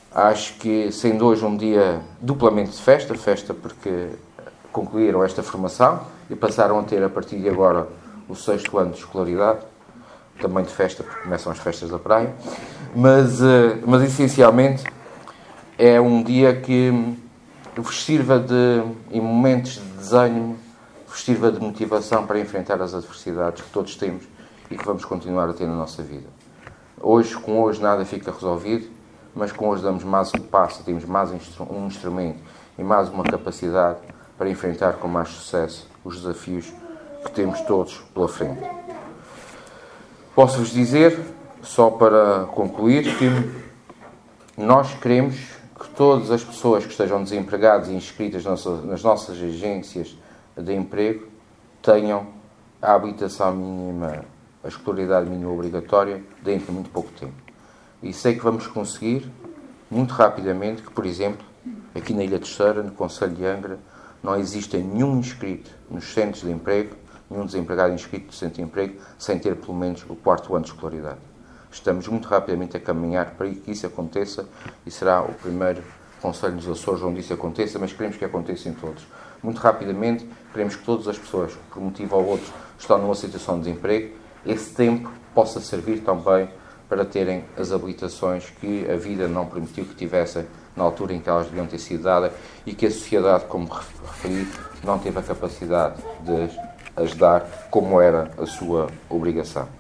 Acho que, sendo hoje um dia duplamente de festa porque concluíram esta formação e passaram a ter, a partir de agora, o 6º ano de escolaridade, também de festa, porque começam as festas da praia, mas essencialmente é um dia que vos sirva em momentos de desânimo, vos sirva de motivação para enfrentar as adversidades que todos temos e que vamos continuar a ter na nossa vida. Com hoje nada fica resolvido, mas com hoje damos mais um passo, temos mais um instrumento e mais uma capacidade para enfrentar com mais sucesso os desafios que temos todos pela frente. Posso-vos dizer, só para concluir, que nós queremos que todas as pessoas que estejam desempregadas e inscritas nas nossas agências de emprego tenham a habilitação mínima, a escolaridade mínima obrigatória dentro de muito pouco tempo. E sei que vamos conseguir, muito rapidamente, que, por exemplo, aqui na Ilha Terceira, no concelho de Angra, não existe nenhum inscrito nos centros de emprego, nenhum desempregado inscrito no centro de emprego, sem ter pelo menos o 4º ano de escolaridade. Estamos muito rapidamente a caminhar para que isso aconteça e será o primeiro concelho dos Açores onde isso aconteça, mas queremos que aconteça em todos. Muito rapidamente, queremos que todas as pessoas, por um motivo ou outro, estão numa situação de desemprego, esse tempo possa servir também para terem as habilitações que a vida não permitiu que tivessem na altura em que elas deviam ter sido dadas e que a sociedade, como referi, não teve a capacidade de as dar como era a sua obrigação.